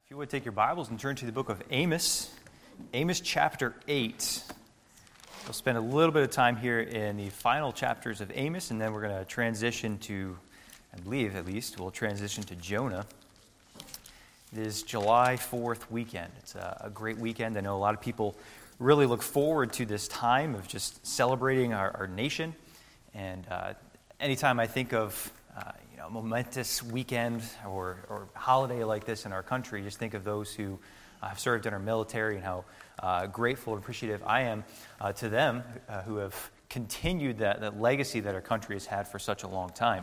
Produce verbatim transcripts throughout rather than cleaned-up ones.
If you would take your Bibles and turn to the book of Amos, Amos chapter eight. We'll spend a little bit of time here in the final chapters of Amos, and then we're going to transition to, I believe at least, we'll transition to Jonah. It is July fourth weekend. It's a, a great weekend. I know a lot of people really look forward to this time of just celebrating our, our nation. And uh, anytime I think of uh, you know, a momentous weekend or, or holiday like this in our country, just think of those who uh, have served in our military and how uh, grateful and appreciative I am uh, to them uh, who have continued that, that legacy that our country has had for such a long time.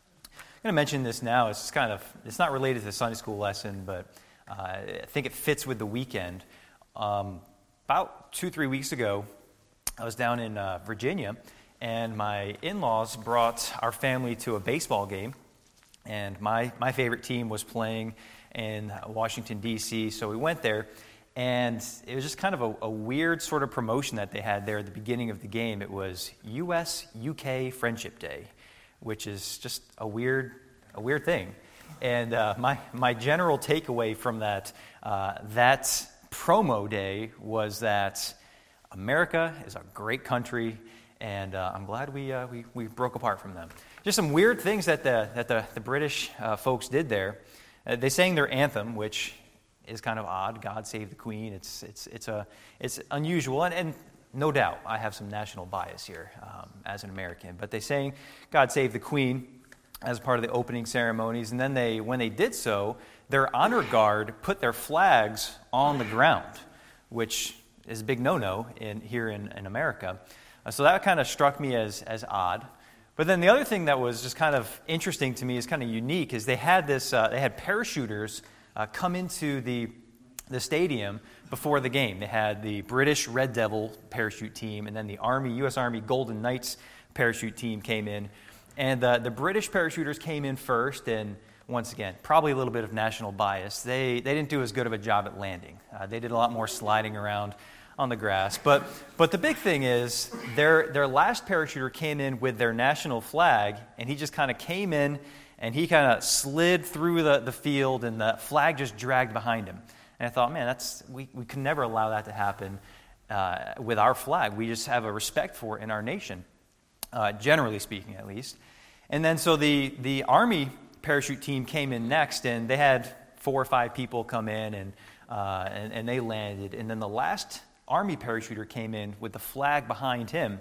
I'm going to mention this now. It's just kind of, it's not related to the Sunday school lesson, but uh, I think it fits with the weekend. Um, about two, three weeks ago, I was down in uh, Virginia, and my in-laws brought our family to a baseball game, and my, my favorite team was playing in Washington, D C, so we went there, and it was just kind of a, a weird sort of promotion that they had there at the beginning of the game. It was U S U K Friendship Day, which is just a weird a weird thing. And uh, my, my general takeaway from that, uh, that promo day was that America is a great country, and uh, I'm glad we, uh, we we broke apart from them. Just some weird things that the that the, the British uh, folks did there. Uh, they sang their anthem, which is kind of odd. God Save the Queen. It's it's it's a it's unusual, and, and no doubt I have some national bias here um, as an American. But they sang God Save the Queen as part of the opening ceremonies, and then they when they did so, their honor guard put their flags on the ground, which is a big no-no in here in, in America. Uh, so that kind of struck me as as odd. But then the other thing that was just kind of interesting to me, is kind of unique, is they had this uh, they had parachuters uh, come into the the stadium before the game. They had the British Red Devil parachute team, and then the Army U S Army Golden Knights parachute team came in, and uh, the British parachuters came in first. And once again, probably a little bit of national bias. They they didn't do as good of a job at landing. Uh, they did a lot more sliding around on the grass. But but the big thing is their their last parachuter came in with their national flag, and he just kind of came in and he kind of slid through the, the field, and the flag just dragged behind him. And I thought, man, that's we, we can never allow that to happen uh, with our flag. We just have a respect for it in our nation, uh, generally speaking, at least. And then so the the Army parachute team came in next, and they had four or five people come in, and uh, and, and they landed. And then the last Army parachuter came in with the flag behind him,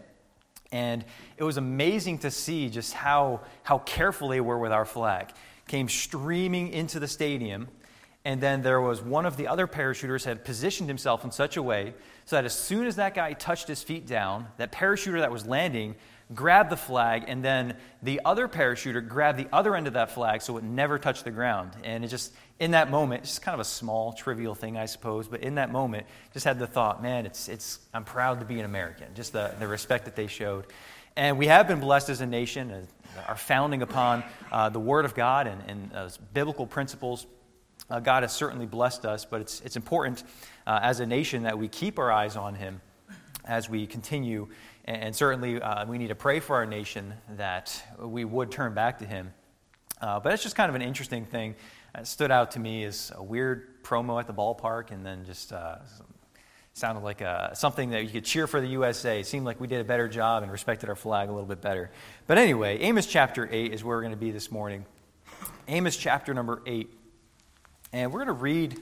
and it was amazing to see just how how careful they were with our flag. Came streaming into the stadium, and then there was one of the other parachuters had positioned himself in such a way so that as soon as that guy touched his feet down, that parachuter that was landing grabbed the flag, and then the other parachuter grabbed the other end of that flag so it never touched the ground. And it just, in that moment, it's just kind of a small, trivial thing, I suppose, but in that moment, just had the thought, man, it's it's I'm proud to be an American, just the, the respect that they showed. And we have been blessed as a nation, uh, our founding upon uh, the Word of God and, and uh, biblical principles. Uh, God has certainly blessed us, but it's, it's important uh, as a nation that we keep our eyes on Him as we continue. And certainly uh, we need to pray for our nation that we would turn back to Him. Uh, but it's just kind of an interesting thing. It stood out to me as a weird promo at the ballpark, and then just uh, sounded like a, something that you could cheer for the U S A. It seemed like we did a better job and respected our flag a little bit better. But anyway, Amos chapter eight is where we're going to be this morning. Amos chapter number eight. And we're going to read...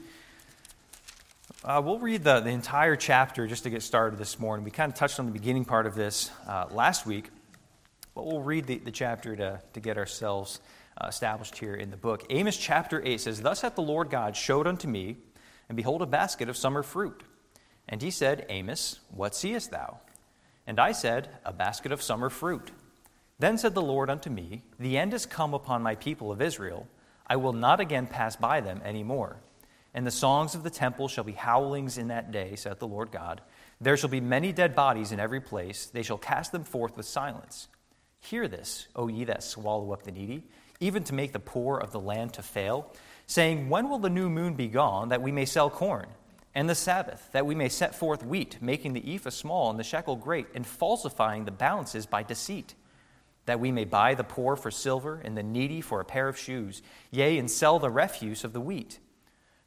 Uh, we'll read the, the entire chapter just to get started this morning. We kind of touched on the beginning part of this uh, last week, but we'll read the, the chapter to, to get ourselves uh, established here in the book. Amos chapter eight says, "Thus hath the Lord God showed unto me, and behold, a basket of summer fruit. And he said, Amos, what seest thou? And I said, A basket of summer fruit. Then said the Lord unto me, The end is come upon my people of Israel. I will not again pass by them any more. And the songs of the temple shall be howlings in that day, saith the Lord God. There shall be many dead bodies in every place. They shall cast them forth with silence. Hear this, O ye that swallow up the needy, even to make the poor of the land to fail, saying, When will the new moon be gone, that we may sell corn? And the Sabbath, that we may set forth wheat, making the ephah small and the shekel great, and falsifying the balances by deceit? That we may buy the poor for silver, and the needy for a pair of shoes, yea, and sell the refuse of the wheat.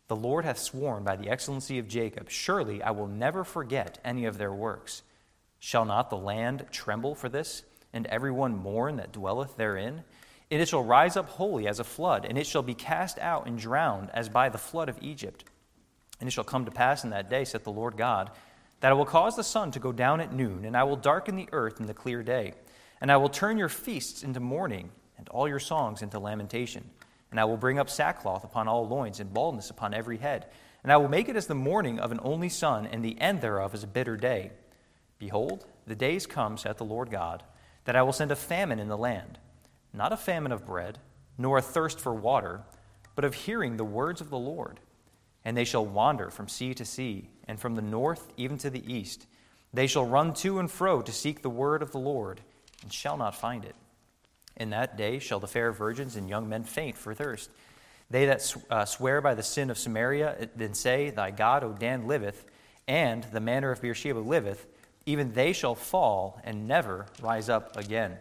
The Lord hath sworn by the excellency of Jacob, surely I will never forget any of their works. Shall not the land tremble for this, and every one mourn that dwelleth therein? And it shall rise up wholly as a flood, and it shall be cast out and drowned as by the flood of Egypt. And it shall come to pass in that day, saith the Lord God, that I will cause the sun to go down at noon, and I will darken the earth in the clear day. And I will turn your feasts into mourning, and all your songs into lamentation. And I will bring up sackcloth upon all loins, and baldness upon every head. And I will make it as the mourning of an only son, and the end thereof is a bitter day. Behold, the days come, saith the Lord God, that I will send a famine in the land, not a famine of bread, nor a thirst for water, but of hearing the words of the Lord. And they shall wander from sea to sea, and from the north even to the east. They shall run to and fro to seek the word of the Lord, and shall not find it. In that day shall the fair virgins and young men faint for thirst. They that uh, swear by the sin of Samaria, then say, Thy God, O Dan, liveth, and the manner of Beersheba liveth, even they shall fall and never rise up again.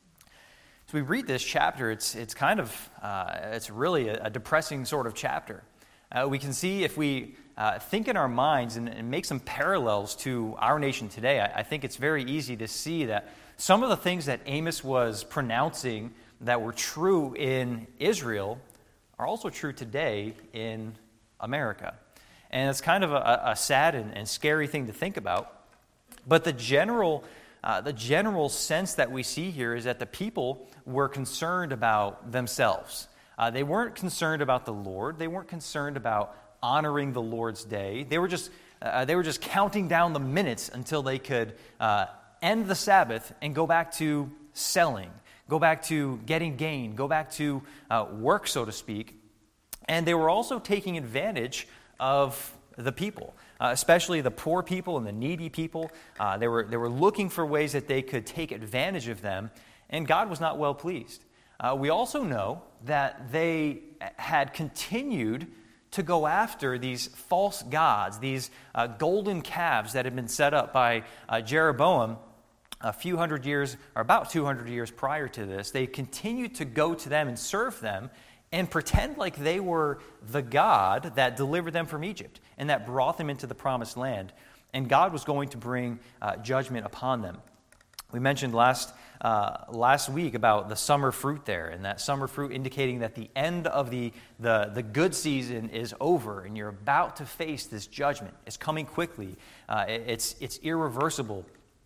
As we read this chapter, it's it's kind of, uh, it's really a, a depressing sort of chapter. Uh, we can see if we uh, think in our minds and, and make some parallels to our nation today, I, I think it's very easy to see that some of the things that Amos was pronouncing that were true in Israel are also true today in America. And it's kind of a, a sad and, and scary thing to think about. But the general, uh, the general sense that we see here is that the people were concerned about themselves. Uh, they weren't concerned about the Lord. They weren't concerned about honoring the Lord's day. They were just, uh, they were just counting down the minutes until they could uh, end the Sabbath and go back to selling, go back to getting gain, go back to uh, work, so to speak. And they were also taking advantage of the people, uh, especially the poor people and the needy people. Uh, they were they were looking for ways that they could take advantage of them, and God was not well pleased. Uh, we also know that they had continued to go after these false gods, these uh, golden calves that had been set up by uh, Jeroboam a few hundred years, or about two hundred years prior to this. They continued to go to them and serve them and pretend like they were the God that delivered them from Egypt and that brought them into the promised land. And God was going to bring uh, judgment upon them. We mentioned last uh, last week about the summer fruit there, and that summer fruit indicating that the end of the, the, the good season is over, and you're about to face this judgment. It's coming quickly. Uh, it, it's, it's irreversible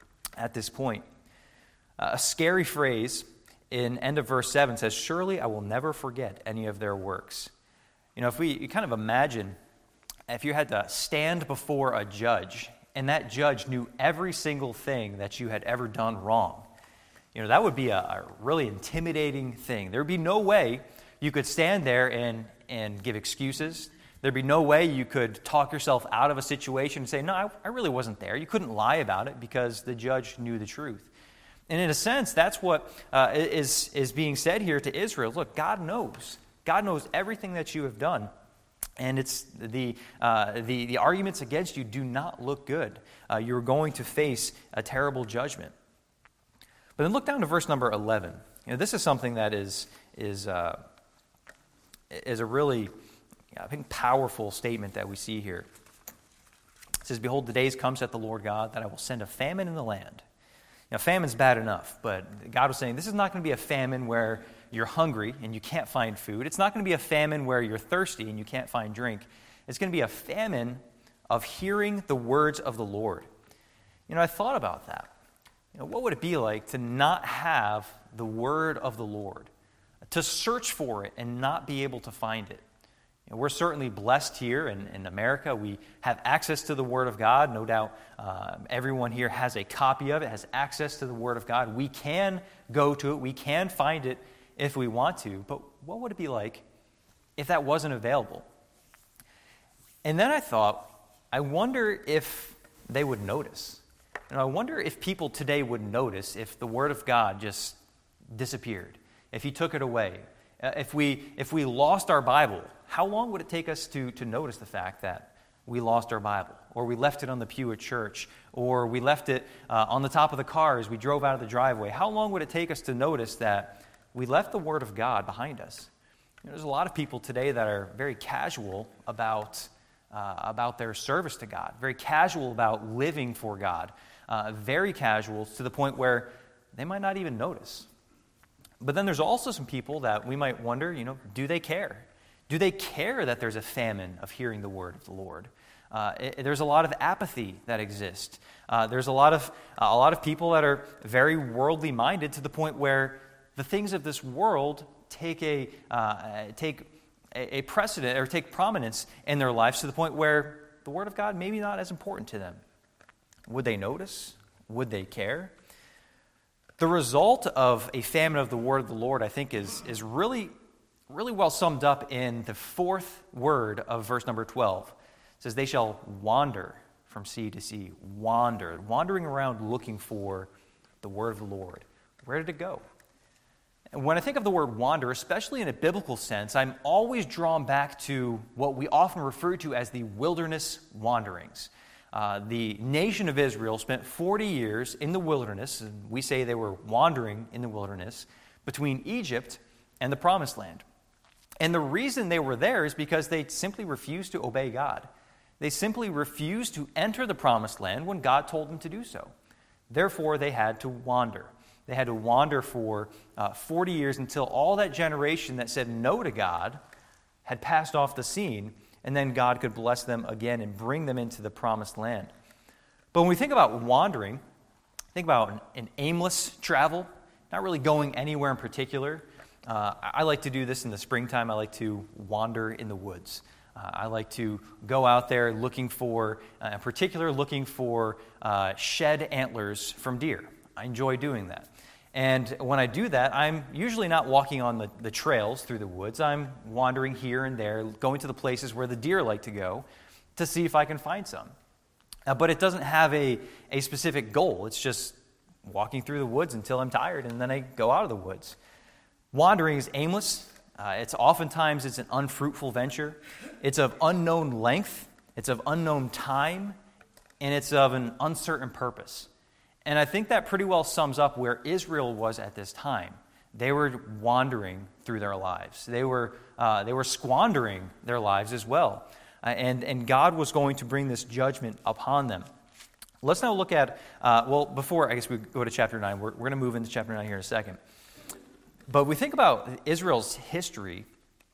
at this point. Uh, a scary phrase in end of verse seven says, surely I will never forget any of their works. You know, if we you kind of imagine if you had to stand before a judge and that judge knew every single thing that you had ever done wrong, you know, that would be a, a really intimidating thing. There would be no way you could stand there and, and give excuses. There'd be no way you could talk yourself out of a situation and say, no, I, I really wasn't there. You couldn't lie about it because the judge knew the truth. And in a sense, that's what uh, is, is being said here to Israel. Look, God knows. God knows everything that you have done. And it's the, uh, the, the arguments against you do not look good. Uh, you're going to face a terrible judgment. But then look down to verse number eleven. You know, this is something that is, is, uh, is a really, I think, powerful statement that we see here. It says, behold, the days come, saith the Lord God, that I will send a famine in the land. Now, famine's bad enough, but God was saying this is not going to be a famine where you're hungry and you can't find food. It's not going to be a famine where you're thirsty and you can't find drink. It's going to be a famine of hearing the words of the Lord. You know, I thought about that. You know, what would it be like to not have the word of the Lord, to search for it and not be able to find it? You know, we're certainly blessed here in, in America. We have access to the Word of God. No doubt uh, everyone here has a copy of it, has access to the Word of God. We can go to it. We can find it if we want to. But what would it be like if that wasn't available? And then I thought, I wonder if they would notice. And I wonder if people today would notice if the Word of God just disappeared, if He took it away. Uh, if we if we lost our Bible, how long would it take us to, to notice the fact that we lost our Bible, or we left it on the pew at church, or we left it uh, on the top of the car as we drove out of the driveway? How long would it take us to notice that we left the Word of God behind us? You know, there's a lot of people today that are very casual about, uh, about their service to God, very casual about living for God, uh, very casual to the point where they might not even notice. But then there's also some people that we might wonder, you know, do they care? Do they care that there's a famine of hearing the word of the Lord? Uh, it, there's a lot of apathy that exists. Uh, there's a lot of uh, a lot of people that are very worldly minded to the point where the things of this world take a uh, take a, a precedent or take prominence in their lives to the point where the word of God maybe not as important to them. Would they notice? Would they care? The result of a famine of the word of the Lord, I think, is is really really well summed up in the fourth word of verse number twelve. It says, they shall wander from sea to sea, wander, wandering around looking for the word of the Lord. Where did it go? And when I think of the word wander, especially in a biblical sense, I'm always drawn back to what we often refer to as the wilderness wanderings. Uh, the nation of Israel spent forty years in the wilderness, and we say they were wandering in the wilderness, between Egypt and the Promised Land. And the reason they were there is because they simply refused to obey God. They simply refused to enter the Promised Land when God told them to do so. Therefore, they had to wander. They had to wander for uh, forty years until all that generation that said no to God had passed off the scene, and then God could bless them again and bring them into the Promised Land. But when we think about wandering, think about an, an aimless travel, not really going anywhere in particular. Uh, I like to do this in the springtime. I like to wander in the woods. Uh, I like to go out there looking for, uh, in particular, looking for uh, shed antlers from deer. I enjoy doing that. And when I do that, I'm usually not walking on the, the trails through the woods. I'm wandering here and there, going to the places where the deer like to go to see if I can find some. Uh, but it doesn't have a, a specific goal. It's just walking through the woods until I'm tired, and then I go out of the woods. Wandering is aimless. Uh, it's oftentimes it's an unfruitful venture. It's of unknown length. It's of unknown time. And it's of an uncertain purpose. And I think that pretty well sums up where Israel was at this time. They were wandering through their lives. They were uh, they were squandering their lives as well. Uh, and, and God was going to bring this judgment upon them. Let's now look at, uh, well, before I guess we go to chapter nine, we're, we're going to move into chapter nine here in a second. But we think about Israel's history,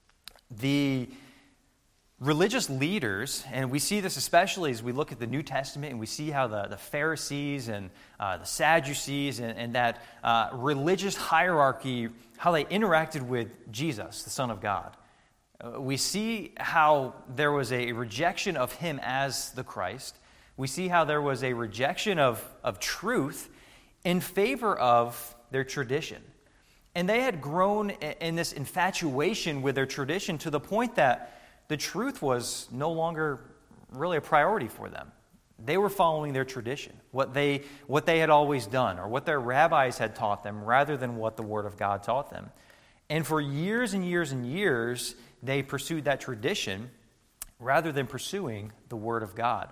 the religious leaders, and we see this especially as we look at the New Testament and we see how the, the Pharisees and uh, the Sadducees and, and that uh, religious hierarchy, how they interacted with Jesus, the Son of God. Uh, we see how there was a rejection of him as the Christ. We see how there was a rejection of, of truth in favor of their tradition. And they had grown in this infatuation with their tradition to the point that the truth was no longer really a priority for them. They were following their tradition, what they what they had always done, or what their rabbis had taught them, rather than what the Word of God taught them. And for years and years and years, they pursued that tradition rather than pursuing the Word of God.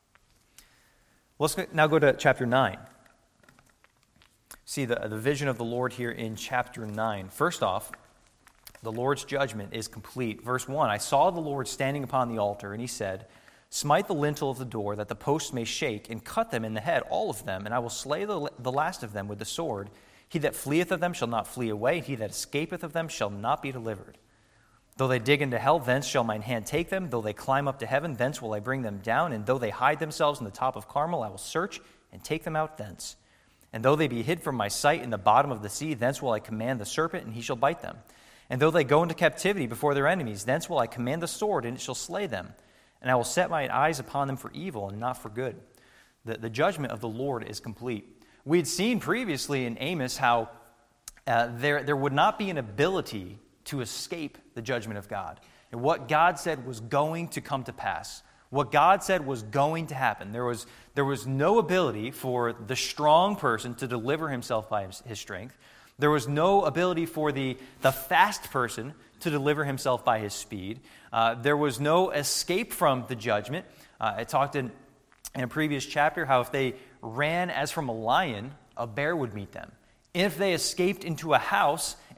Let's now go to chapter nine. See the, the vision of the Lord here in chapter nine. First off, the Lord's judgment is complete. Verse one, I saw the Lord standing upon the altar, and he said, smite the lintel of the door, that the posts may shake, and cut them in the head, all of them, and I will slay the, the last of them with the sword. He that fleeth of them shall not flee away, he that escapeth of them shall not be delivered. Though they dig into hell, thence shall mine hand take them. Though they climb up to heaven, thence will I bring them down. And though they hide themselves in the top of Carmel, I will search and take them out thence. And though they be hid from my sight in the bottom of the sea, thence will I command the serpent, and he shall bite them. And though they go into captivity before their enemies, thence will I command the sword, and it shall slay them. And I will set my eyes upon them for evil and not for good. The, the judgment of the Lord is complete. We had seen previously in Amos how uh, there, there would not be an ability to escape the judgment of God. And what God said was going to come to pass. What God said was going to happen. There was, there was no ability for the strong person to deliver himself by his, his strength. There was no ability for the, the fast person to deliver himself by his speed. Uh, there was no escape from the judgment. Uh, I talked in, in a previous chapter how if they ran as from a lion, a bear would meet them. If they escaped into a house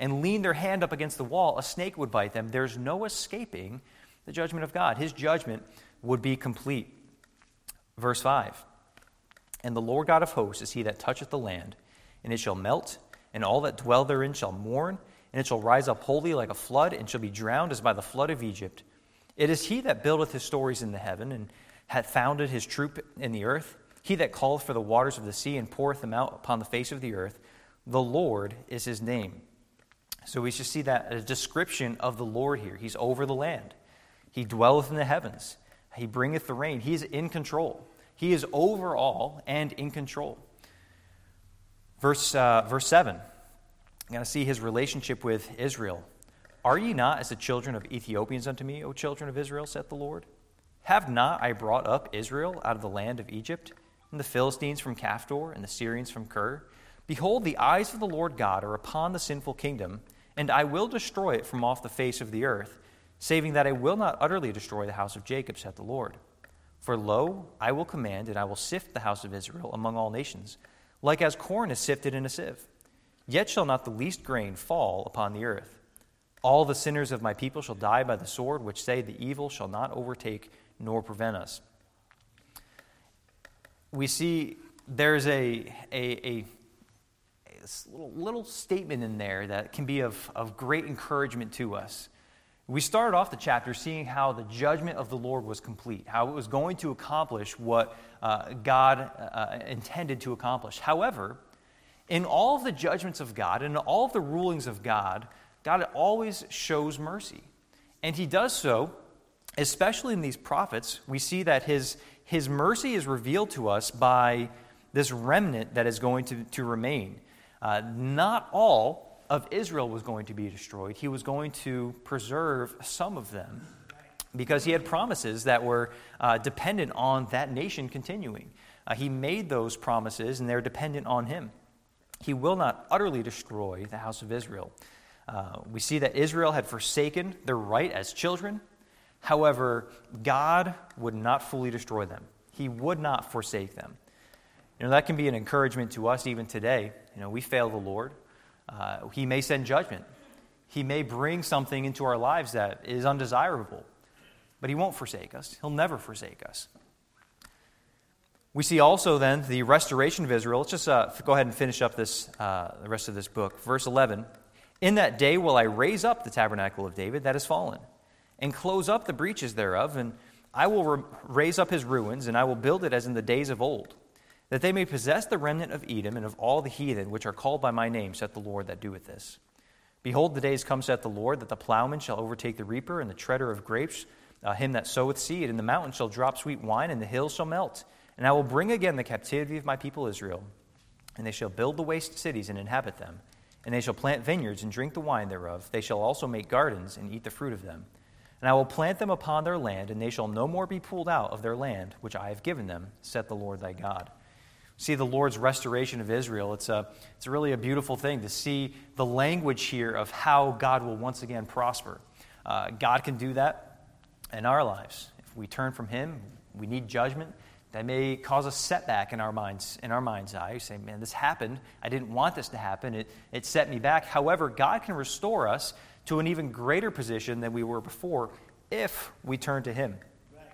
and lean their hand up against the wall, a snake would bite them. There's no escaping the judgment of God. His judgment would be complete. Verse five, and the Lord God of hosts is he that toucheth the land, and it shall melt, and all that dwell therein shall mourn, and it shall rise up wholly like a flood, and shall be drowned as by the flood of Egypt. It is he that buildeth his stories in the heaven, and hath founded his troop in the earth. He that calleth for the waters of the sea, and poureth them out upon the face of the earth. The Lord is his name. So we should see that a description of the Lord here. He's over the land. He dwelleth in the heavens. He bringeth the rain. He is in control. He is over all and in control. Verse, uh, verse seven, you're going to see his relationship with Israel. Are ye not as the children of Ethiopians unto me, O children of Israel, saith the Lord? Have not I brought up Israel out of the land of Egypt, and the Philistines from Caphtor, and the Syrians from Kir? Behold, the eyes of the Lord God are upon the sinful kingdom, and I will destroy it from off the face of the earth, saving that I will not utterly destroy the house of Jacob, saith the Lord. For lo, I will command, and I will sift the house of Israel among all nations, like as corn is sifted in a sieve. Yet shall not the least grain fall upon the earth. All the sinners of my people shall die by the sword, which say the evil shall not overtake nor prevent us. We see there's a, a, a, a little, little statement in there that can be of, of great encouragement to us. We started off the chapter seeing how the judgment of the Lord was complete, how it was going to accomplish what uh, God uh, intended to accomplish. However, in all of the judgments of God and in all of the rulings of God, God always shows mercy. And he does so, especially in these prophets. We see that his, his mercy is revealed to us by this remnant that is going to, to remain. Uh, not all of Israel was going to be destroyed. He was going to preserve some of them because he had promises that were uh, dependent on that nation continuing. Uh, he made those promises, and they're dependent on him. He will not utterly destroy the house of Israel. Uh, we see that Israel had forsaken their right as children. However, God would not fully destroy them. He would not forsake them. You know, that can be an encouragement to us even today. You know, we fail the Lord. Uh, he may send judgment. He may bring something into our lives that is undesirable. But he won't forsake us. He'll never forsake us. We see also then the restoration of Israel. Let's just uh, go ahead and finish up this uh, the rest of this book. Verse eleven. In that day will I raise up the tabernacle of David that is fallen, and close up the breaches thereof, and I will re- raise up his ruins, and I will build it as in the days of old, that they may possess the remnant of Edom and of all the heathen which are called by my name, saith the Lord that doeth this. Behold, the days come, saith the Lord, that the plowman shall overtake the reaper, and the treader of grapes, uh, him that soweth seed, and the mountain shall drop sweet wine, and the hills shall melt. And I will bring again the captivity of my people Israel, and they shall build the waste cities and inhabit them. And they shall plant vineyards and drink the wine thereof. They shall also make gardens and eat the fruit of them. And I will plant them upon their land, and they shall no more be pulled out of their land, which I have given them, saith the Lord thy God. See the Lord's restoration of Israel. It's a, it's really a beautiful thing to see the language here of how God will once again prosper. Uh, God can do that in our lives. If we turn from him, we need judgment. That may cause a setback in our minds, in our mind's eye. You say, man, this happened. I didn't want this to happen. It, it set me back. However, God can restore us to an even greater position than we were before if we turn to him.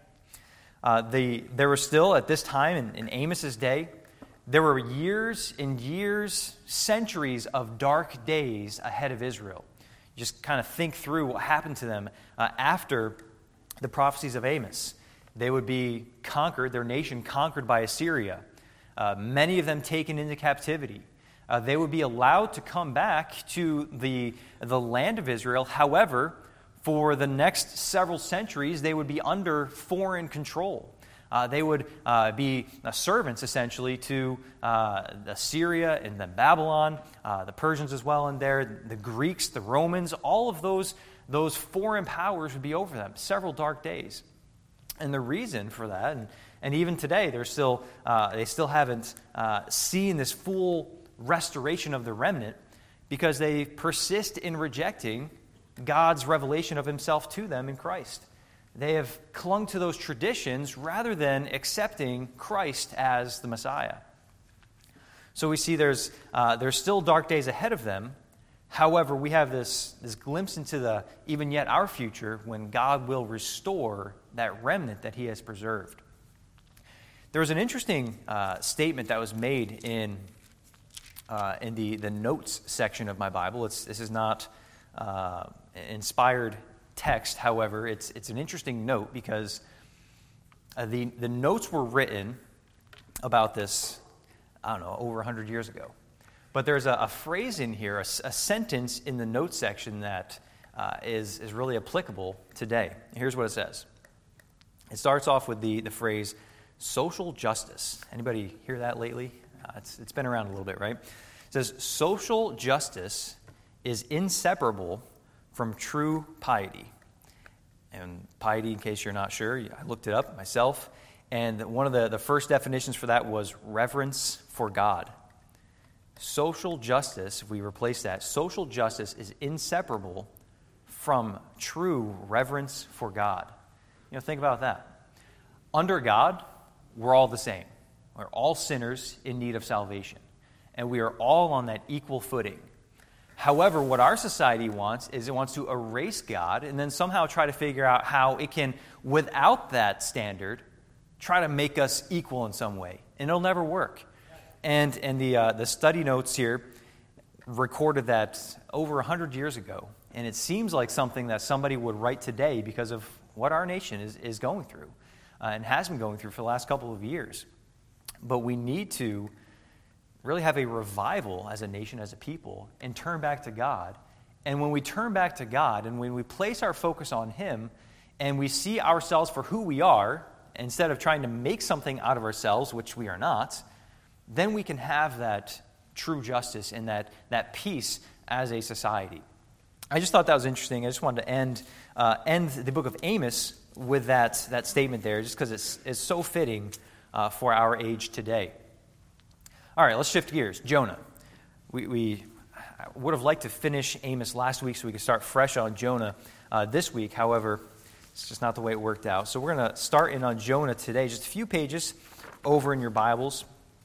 Uh, the, there was still, at this time, in, in Amos's day, there were years and years, centuries of dark days ahead of Israel. You just kind of think through what happened to them uh, after the prophecies of Amos. They would be conquered, their nation conquered by Assyria, uh, many of them taken into captivity. Uh, they would be allowed to come back to the, the land of Israel. However, for the next several centuries, they would be under foreign control. Uh, they would uh, be uh, servants, essentially, to uh, Assyria and then Babylon, uh, the Persians as well in there, the Greeks, the Romans. All of those, those foreign powers would be over them, several dark days. And the reason for that, and, and even today, they're still uh, they still haven't uh, seen this full restoration of the remnant because they persist in rejecting God's revelation of himself to them in Christ. They have clung to those traditions rather than accepting Christ as the Messiah. So we see there's uh, there's still dark days ahead of them. However, we have this, this glimpse into the even yet our future when God will restore that remnant that he has preserved. There was an interesting uh, statement that was made in uh, in the, the notes section of my Bible. It's, this is not uh, inspired text, however. It's, it's an interesting note because uh, the, the notes were written about this, I don't know, over one hundred years ago. But there's a, a phrase in here, a, a sentence in the notes section that uh, is, is really applicable today. Here's what it says. It starts off with the, the phrase, social justice. Anybody hear that lately? Uh, it's, it's been around a little bit, right? It says, social justice is inseparable from true piety. And piety, in case you're not sure, I looked it up myself, and one of the, the first definitions for that was reverence for God. Social justice, if we replace that, social justice is inseparable from true reverence for God. You know, think about that. Under God, we're all the same. We're all sinners in need of salvation. And we are all on that equal footing. However, what our society wants is it wants to erase God and then somehow try to figure out how it can, without that standard, try to make us equal in some way. And it'll never work. And and the uh, the study notes here recorded that over one hundred years ago. And it seems like something that somebody would write today because of what our nation is, is going through uh, and has been going through for the last couple of years. But we need to really have a revival as a nation, as a people, and turn back to God. And when we turn back to God and when we place our focus on Him and we see ourselves for who we are, instead of trying to make something out of ourselves, which we are not, then we can have that true justice and that, that peace as a society. I just thought that was interesting. I just wanted to end uh, end the book of Amos with that, that statement there, just because it's, it's so fitting uh, for our age today. All right, let's shift gears. Jonah. We, we would have liked to finish Amos last week so we could start fresh on Jonah uh, this week. However, it's just not the way it worked out. So we're going to start in on Jonah today, just a few pages over in your Bibles.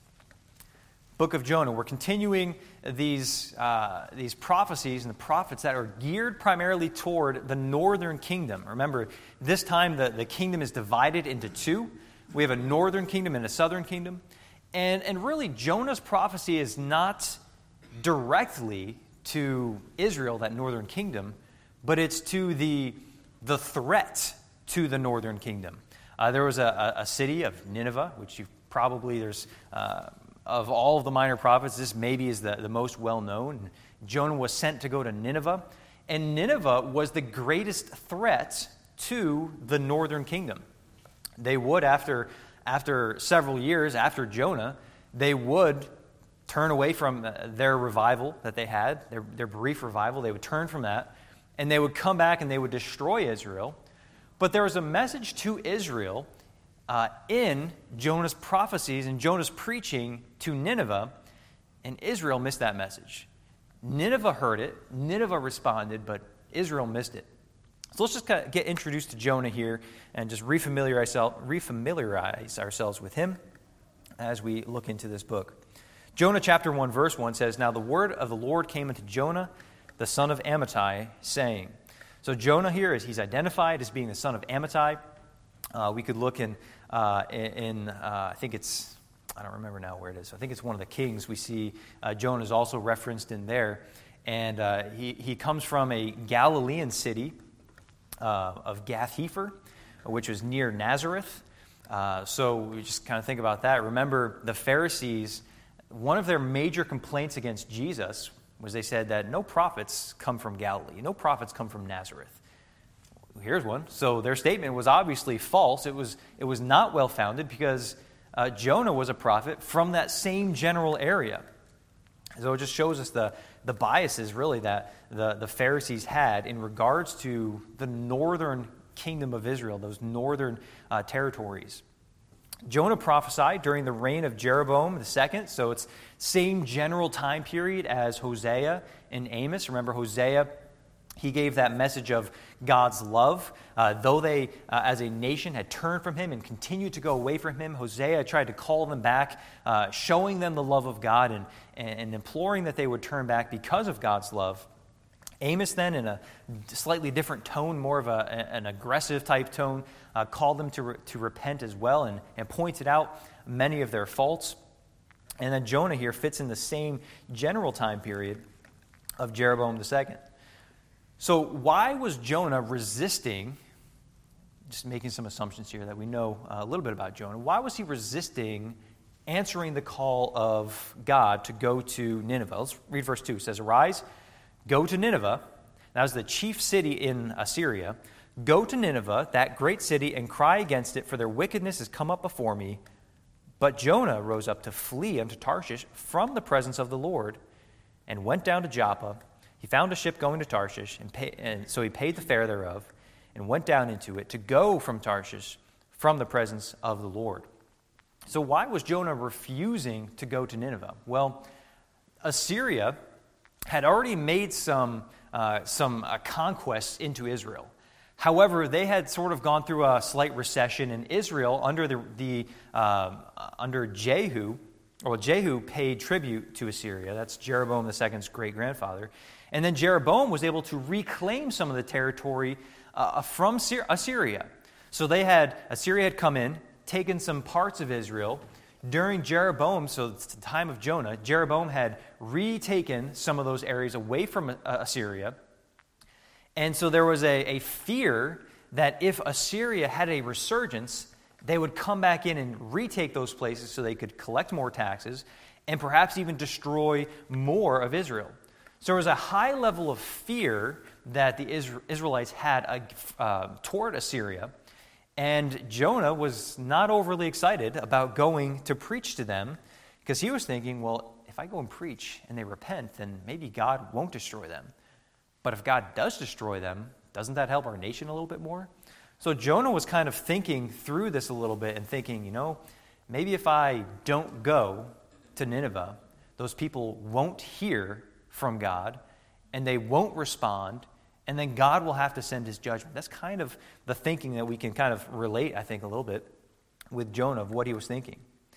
Book of Jonah. We're continuing these uh, these prophecies and the prophets that are geared primarily toward the northern kingdom. Remember, this time the, the kingdom is divided into two. We have a northern kingdom and a southern kingdom. And, and really, Jonah's prophecy is not directly to Israel, that northern kingdom, but it's to the, the threat to the northern kingdom. Uh, there was a, a city of Nineveh, which you probably, there's... Uh, Of all of the minor prophets, this maybe is the, the most well-known. Jonah was sent to go to Nineveh, and Nineveh was the greatest threat to the northern kingdom. They would, after, after several years after Jonah, they would turn away from their revival that they had, their, their brief revival. They would turn from that, and they would come back and they would destroy Israel. But there was a message to Israel Uh, in Jonah's prophecies and Jonah's preaching to Nineveh, and Israel missed that message. Nineveh heard it, Nineveh responded, but Israel missed it. So let's just kind of get introduced to Jonah here and just refamiliarize, refamiliarize ourselves with him as we look into this book. Jonah chapter one, verse one says, "Now the word of the Lord came unto Jonah, the son of Amittai, saying." So Jonah here is he's identified as being the son of Amittai. Uh, we could look in, uh, in uh, I think it's, I don't remember now where it is. I think it's one of the kings. We see uh, Jonah is also referenced in there. And uh, he, he comes from a Galilean city uh, of Gath-Hepher, which was near Nazareth. Uh, so we just kind of think about that. Remember, the Pharisees, one of their major complaints against Jesus was they said that no prophets come from Galilee. No prophets come from Nazareth. Here's one. So their statement was obviously false. It was it was not well-founded because uh, Jonah was a prophet from that same general area. So it just shows us the, the biases, really, that the, the Pharisees had in regards to the northern kingdom of Israel, those northern uh, territories. Jonah prophesied during the reign of Jeroboam the second, so it's same general time period as Hosea and Amos. Remember, Hosea, he gave that message of God's love. Uh, though they, uh, as a nation, had turned from him and continued to go away from him, Hosea tried to call them back, uh, showing them the love of God and, and, and imploring that they would turn back because of God's love. Amos then, in a slightly different tone, more of a, an aggressive type tone, uh, called them to, re- to repent as well and, and pointed out many of their faults. And then Jonah here fits in the same general time period of Jeroboam the Second. So why was Jonah resisting, just making some assumptions here that we know a little bit about Jonah, why was he resisting answering the call of God to go to Nineveh? Let's read verse two. It says, "Arise, go to Nineveh," that was the chief city in Assyria, "go to Nineveh, that great city, and cry against it, for their wickedness has come up before me." But Jonah rose up to flee unto Tarshish from the presence of the Lord, and went down to Joppa. He found a ship going to Tarshish, and, pay, and so he paid the fare thereof, and went down into it to go from Tarshish from the presence of the Lord. So why was Jonah refusing to go to Nineveh? Well, Assyria had already made some, uh, some uh, conquests into Israel. However, they had sort of gone through a slight recession, and Israel, under the, the uh, under Jehu, or Jehu paid tribute to Assyria. That's Jeroboam the Second's great-grandfather. And then Jeroboam was able to reclaim some of the territory uh, from Syria, Assyria. So they had, Assyria had come in, taken some parts of Israel. During Jeroboam, so it's the time of Jonah, Jeroboam had retaken some of those areas away from uh, Assyria. And so there was a, a fear that if Assyria had a resurgence, they would come back in and retake those places so they could collect more taxes and perhaps even destroy more of Israel. So there was a high level of fear that the Israelites had uh, toward Assyria. And Jonah was not overly excited about going to preach to them because he was thinking, well, if I go and preach and they repent, then maybe God won't destroy them. But if God does destroy them, doesn't that help our nation a little bit more? So Jonah was kind of thinking through this a little bit and thinking, you know, maybe if I don't go to Nineveh, those people won't hear from God and they won't respond, and then God will have to send his judgment. That's kind of the thinking that we can kind of relate, I think, a little bit with Jonah of what he was thinking.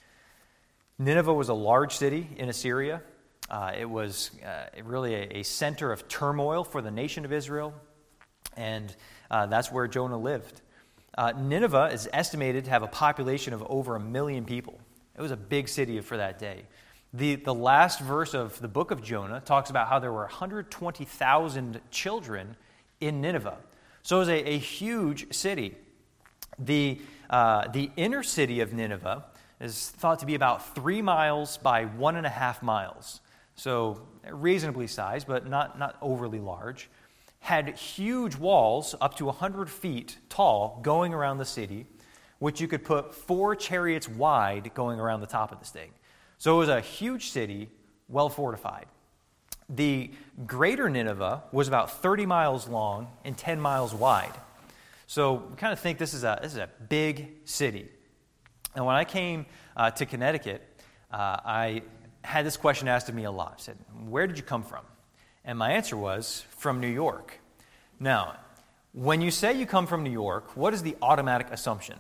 Nineveh was a large city in Assyria. Uh, it was uh, really a, a center of turmoil for the nation of Israel, and uh, that's where Jonah lived. Uh, Nineveh is estimated to have a population of over a million people. It was a big city for that day. The, the last verse of the book of Jonah talks about how there were one hundred twenty thousand children in Nineveh. So it was a, a huge city. The, uh, the inner city of Nineveh is thought to be about three miles by one and a half miles. So reasonably sized, but not, not overly large. Had huge walls up to one hundred feet tall going around the city, which you could put four chariots wide going around the top of this thing. So it was a huge city, well fortified. The greater Nineveh was about thirty miles long and ten miles wide. So we kind of think this is a, this is a big city. And when I came uh, to Connecticut, uh, I had this question asked of me a lot. I said, where did you come from? And my answer was, from New York. Now, when you say you come from New York, what is the automatic assumption?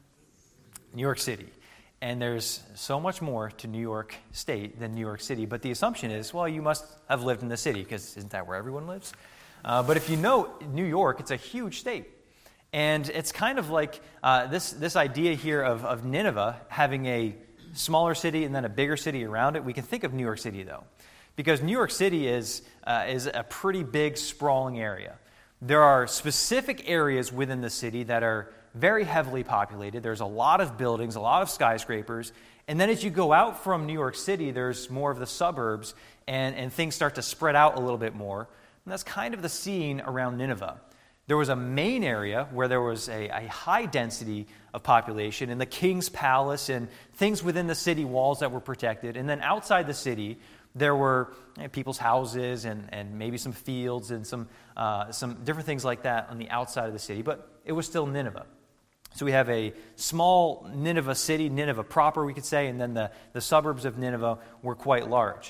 New York City. And there's so much more to New York State than New York City. But the assumption is, well, you must have lived in the city, because isn't that where everyone lives? Uh, but if you know New York, it's a huge state. And it's kind of like uh, this, this idea here of, of Nineveh having a smaller city and then a bigger city around it. We can think of New York City, though, because New York City is, uh, is a pretty big, sprawling area. There are specific areas within the city that are very heavily populated. There's a lot of buildings, a lot of skyscrapers. And then as you go out from New York City, there's more of the suburbs, and, and things start to spread out a little bit more. And that's kind of the scene around Nineveh. There was a main area where there was a, a high density of population, and the king's palace and things within the city walls that were protected. And then outside the city, there were you know, people's houses and, and maybe some fields and some, uh, some different things like that on the outside of the city. But it was still Nineveh. So we have a small Nineveh city, Nineveh proper, we could say, and then the, the suburbs of Nineveh were quite large.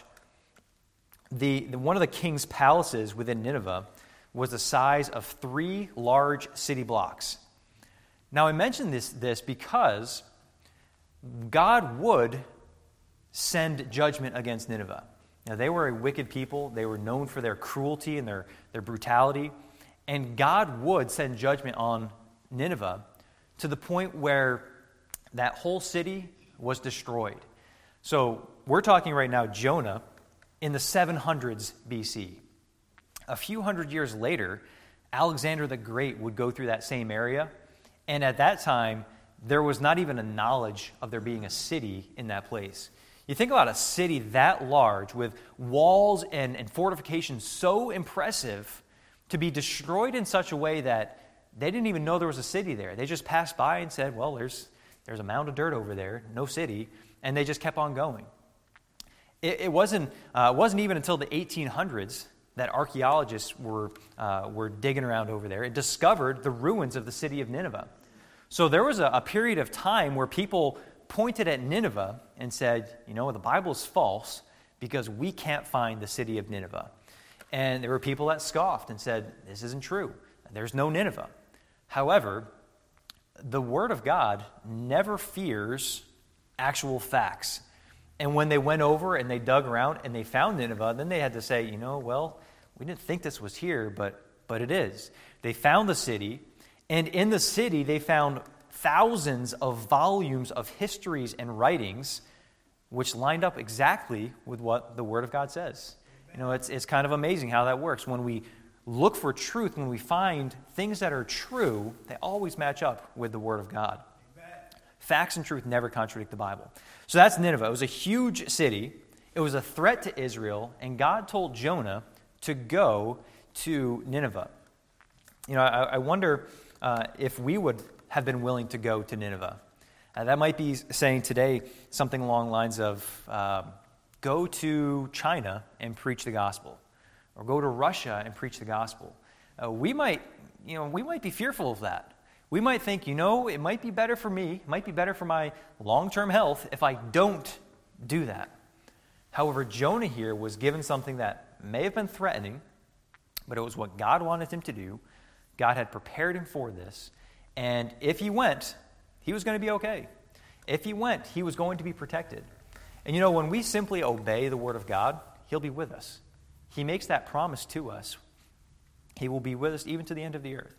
The, the one of the king's palaces within Nineveh was the size of three large city blocks. Now, I mention this, this because God would send judgment against Nineveh. Now, they were a wicked people. They were known for their cruelty and their, their brutality. And God would send judgment on Nineveh to the point where that whole city was destroyed. So we're talking right now Jonah in the seven hundreds B C. A few hundred years later, Alexander the Great would go through that same area. And at that time, there was not even a knowledge of there being a city in that place. You think about a city that large with walls and, and fortifications so impressive to be destroyed in such a way that they didn't even know there was a city there. They just passed by and said, well, there's there's a mound of dirt over there, no city, and they just kept on going. It, it wasn't uh, wasn't even until the eighteen hundreds that archaeologists were uh, were digging around over there and discovered the ruins of the city of Nineveh. So there was a, a period of time where people pointed at Nineveh and said, you know, the Bible is false because we can't find the city of Nineveh. And there were people that scoffed and said, this isn't true. There's no Nineveh. However, the Word of God never fears actual facts. And when they went over and they dug around and they found Nineveh, then they had to say, you know, well, we didn't think this was here, but but it is. They found the city, and in the city they found thousands of volumes of histories and writings which lined up exactly with what the Word of God says. You know, it's it's kind of amazing how that works. When we look for truth, when we find things that are true, they always match up with the Word of God. Amen. Facts and truth never contradict the Bible. So that's Nineveh. It was a huge city. It was a threat to Israel, and God told Jonah to go to Nineveh. You know, I, I wonder uh, if we would have been willing to go to Nineveh. Uh, that might be saying today something along the lines of, uh, go to China and preach the gospel, or go to Russia and preach the gospel. Uh, we might, you know, we might be fearful of that. We might think, you know, it might be better for me, it might be better for my long-term health if I don't do that. However, Jonah here was given something that may have been threatening, but it was what God wanted him to do. God had prepared him for this, and if he went, he was going to be okay. If he went, he was going to be protected. And you know, when we simply obey the Word of God, He'll be with us. He makes that promise to us. He will be with us even to the end of the earth.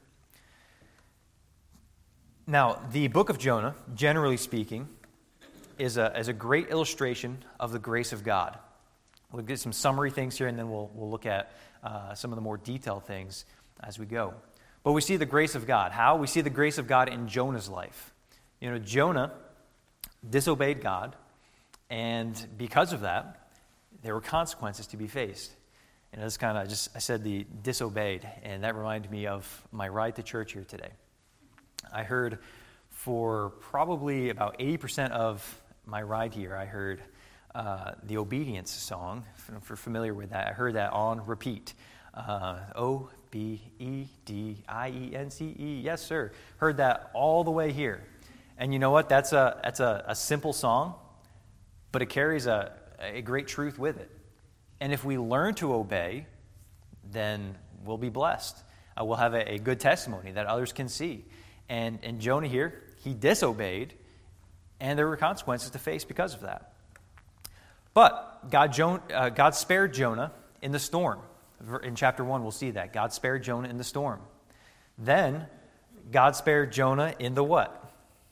Now, the book of Jonah, generally speaking, is a, is a great illustration of the grace of God. We'll get some summary things here, and then we'll, we'll look at uh, some of the more detailed things as we go. But we see the grace of God. How? We see the grace of God in Jonah's life. You know, Jonah disobeyed God, and because of that, there were consequences to be faced. And it's kind of just, I said the disobeyed, and that reminded me of my ride to church here today. I heard for probably about eighty percent of my ride here, I heard uh, the Obedience song. If you're familiar with that, I heard that on repeat. Uh, O B E D I E N C E, yes sir. Heard that all the way here. And you know what? That's a that's a, a simple song, but it carries a, a great truth with it. And if we learn to obey, then we'll be blessed. Uh, we'll have a, a good testimony that others can see. And, and Jonah here, he disobeyed, and there were consequences to face because of that. But God, jo- uh, God spared Jonah in the storm. In chapter one, we'll see that. God spared Jonah in the storm. Then, God spared Jonah in the what?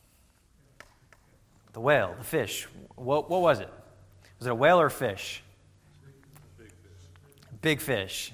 The whale, the fish. What, what was it? Was it a whale or a fish? Big fish. Big fish.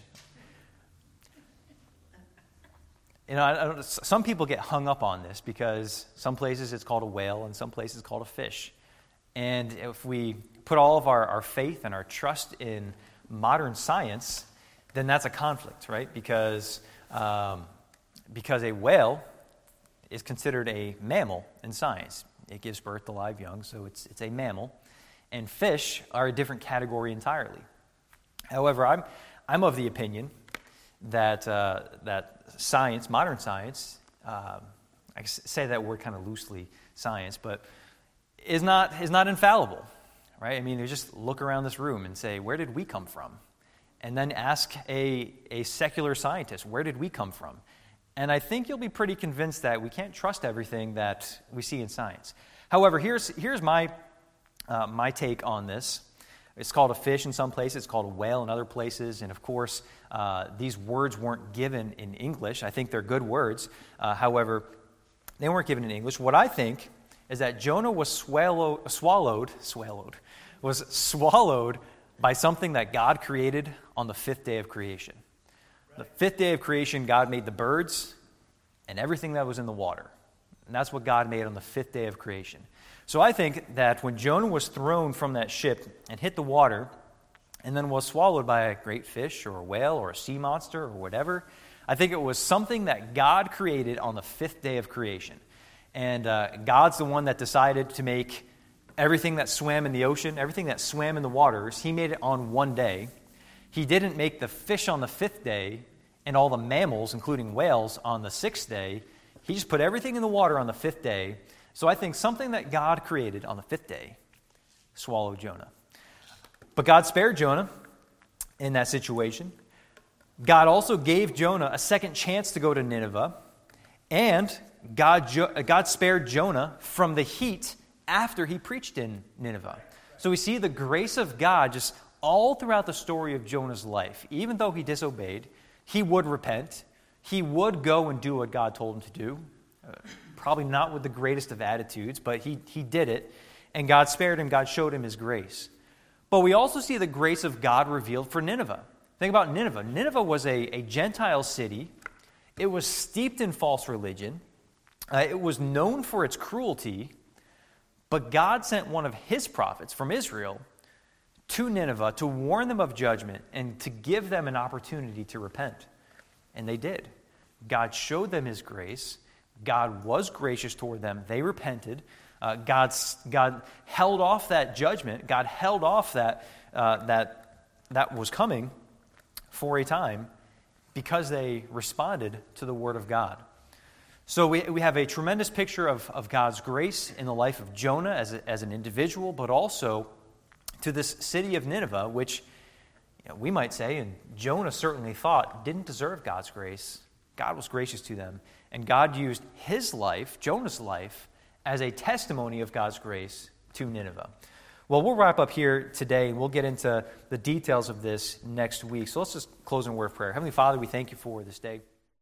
You know, I, I don't, some people get hung up on this because some places it's called a whale and some places it's called a fish. And if we put all of our, our faith and our trust in modern science, then that's a conflict, right? Because um, because a whale is considered a mammal in science. It gives birth to live young, so it's it's a mammal. And fish are a different category entirely. However, I'm I'm of the opinion that uh, that science, modern science, uh, I say that word kind of loosely, science, but is not is not infallible, right? I mean, you just look around this room and say, where did we come from? And then ask a a secular scientist, where did we come from? And I think you'll be pretty convinced that we can't trust everything that we see in science. However, here's here's my uh, my take on this. It's called a fish in some places. It's called a whale in other places. And of course, uh, these words weren't given in English. I think they're good words. Uh, however, they weren't given in English. What I think is that Jonah was swallow, swallowed, swallowed, was swallowed by something that God created on the fifth day of creation. The fifth day of creation, God made the birds and everything that was in the water. And that's what God made on the fifth day of creation. So I think that when Jonah was thrown from that ship and hit the water and then was swallowed by a great fish or a whale or a sea monster or whatever, I think it was something that God created on the fifth day of creation. And uh, God's the one that decided to make everything that swam in the ocean, everything that swam in the waters, he made it on one day. He didn't make the fish on the fifth day and all the mammals, including whales, on the sixth day. He just put everything in the water on the fifth day. So I think something that God created on the fifth day swallowed Jonah. But God spared Jonah in that situation. God also gave Jonah a second chance to go to Nineveh. And God, God spared Jonah from the heat after he preached in Nineveh. So we see the grace of God just all throughout the story of Jonah's life. Even though he disobeyed, he would repent. He would go and do what God told him to do. Uh, probably not with the greatest of attitudes, but he, he did it. And God spared him. God showed him his grace. But we also see the grace of God revealed for Nineveh. Think about Nineveh. Nineveh was a, a Gentile city. It was steeped in false religion. Uh, it was known for its cruelty. But God sent one of his prophets from Israel to Nineveh to warn them of judgment and to give them an opportunity to repent. And they did. God showed them his grace. God was gracious toward them. They repented. Uh, God's, God held off that judgment. God held off that, uh, that, that was coming for a time because they responded to the word of God. So we, we have a tremendous picture of, of God's grace in the life of Jonah as, a, as an individual, but also to this city of Nineveh, which you know, we might say, and Jonah certainly thought, didn't deserve God's grace. God was gracious to them. And God used his life, Jonah's life, as a testimony of God's grace to Nineveh. Well, we'll wrap up here today, and we'll get into the details of this next week. So let's just close in a word of prayer. Heavenly Father, we thank you for this day.